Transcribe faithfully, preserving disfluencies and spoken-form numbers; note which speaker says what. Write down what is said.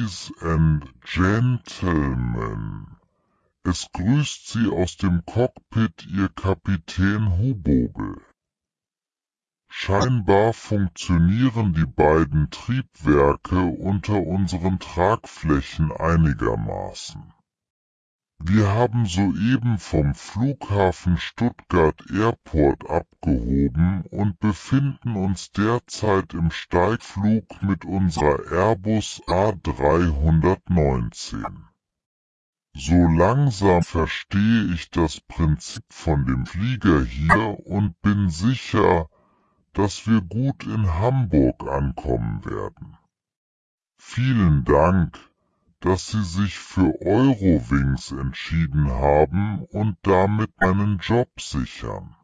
Speaker 1: Ladies and Gentlemen, es grüßt Sie aus dem Cockpit Ihr Kapitän Hubobel. Scheinbar funktionieren die beiden Triebwerke unter unseren Tragflächen einigermaßen. Wir haben soeben vom Flughafen Stuttgart Airport abgehoben und befinden uns derzeit im Steigflug mit unserer Airbus A dreihundertneunzehn. So langsam verstehe ich das Prinzip von dem Flieger hier und bin sicher, dass wir gut in Hamburg ankommen werden. Vielen Dank, dass Sie sich für Eurowings entschieden haben und damit meinen Job sichern.